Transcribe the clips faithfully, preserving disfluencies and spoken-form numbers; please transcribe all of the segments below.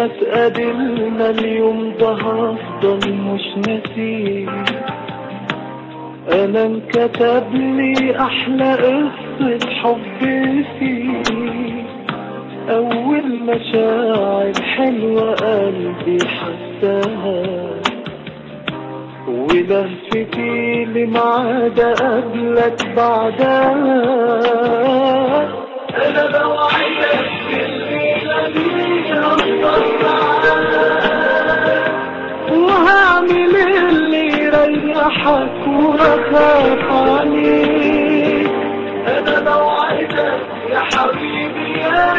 ما تقابلنا اليوم ده هفضل مش ناسيه. انا انكتب لي احلى قصة حب فيه، اول مشاعر حلوة قلبي حساها، ولهفتي لمعاد قبلك بعدها. انا بوعدك بالليلة دي هفضل معاك، وهعمل اللي يريحك وهخاف عليك. انا بوعدك يا حبيبي يا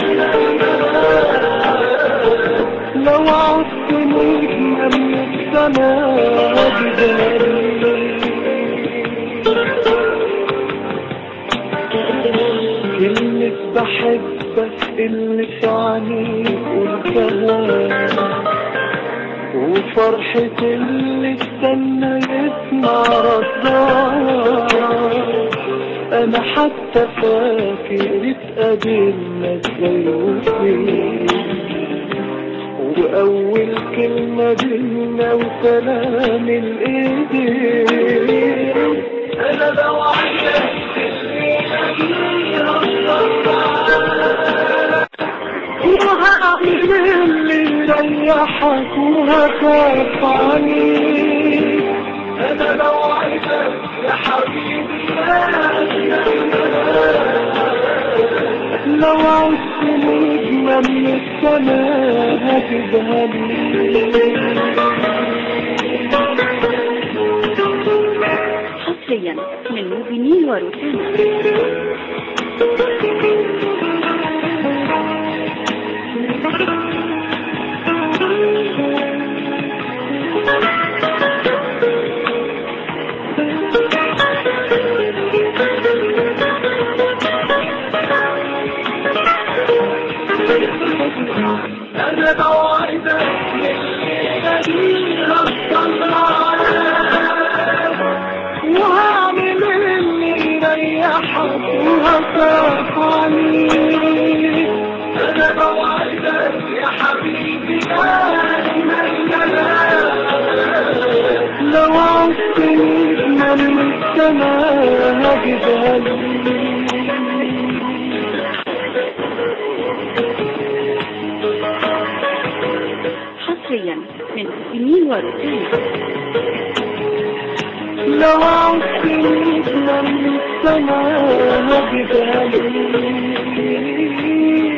لو عدت نجمة من السماء بجري، كلمة بحبك اللي في عينيك قلتها، وفرحة اللي استنى يسمع ردها. انا حتى فاكر اتقابلنا ازاي وفين، واول كلمة بينا وسلام الايدين. انا بوعدك الليلة دي هفضل معاك، وهعمل اللي يريحك وهخاف عليك. انا بوعدك يا حبيبي لو عشت نجمة من السماء هتذهبي. حصريا من موبينيل وروتانا. أنا بوعدك الليلة دي هفضل معاك، وهعمل اللي يريحك وهخاف عليك. أنا بوعدك يا حبيبي أجمل كلام، لو عشت نجمة من السماء هجيبها لي. حصريا من موبينيل وروتانا. لو عشت نجمة من السماء هجيبها لي.